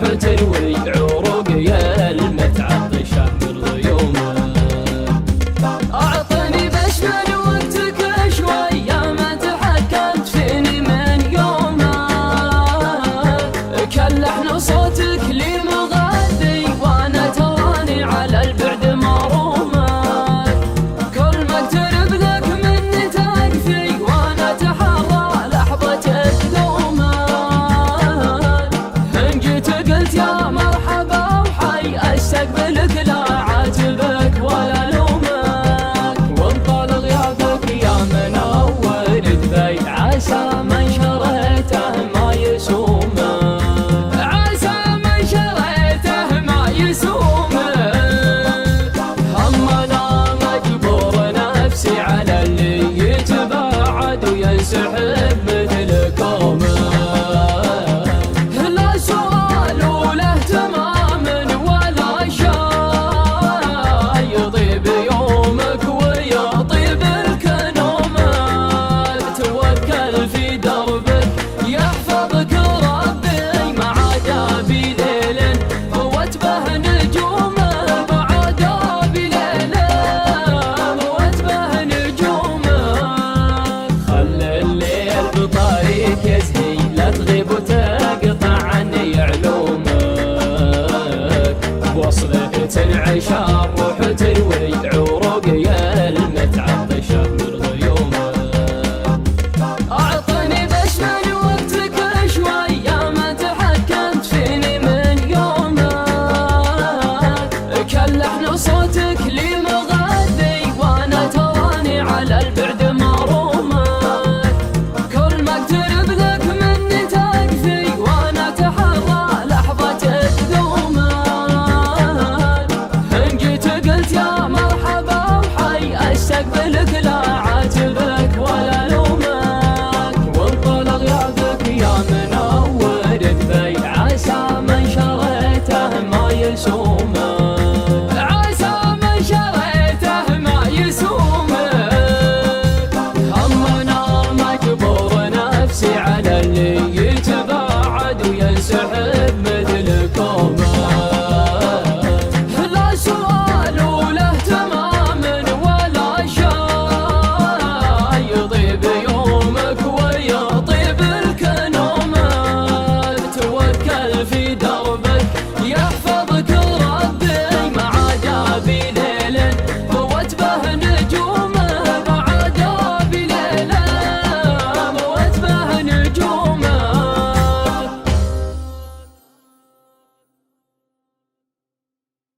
تروي عروقي المتعطشة من غيومك. أعطني بس من وقتك شوي ما تحكمت فيني من يومك. كلحن صوتك لي مغذي وانا تراني على البعد مرومك. كل ما اقترب لك مني تكفي وانا تحرى لحظة قدومك. ان جيت قلت يا مرحبا وحي استقبلك لا عاتبك ولا لومك. وانطال غيابك يا منور دبي عسى من شريته ما يسومك. عسى من شريته ما يسومك. هم انا مجبور نفسي على اللي يتباعد وينسحب مثل كومك. لا سؤال ولا اهتمام ولا شي يطيب يومك ويطيب لك نومك. توكل في دربك يحفظك ربي مع عذابي ليل واتبه نجومك. بعد بليل واتبه نجومك. خل الليل بطريق يزهي لا تغيب وتقطع عني علومك. بوصلك تنعشى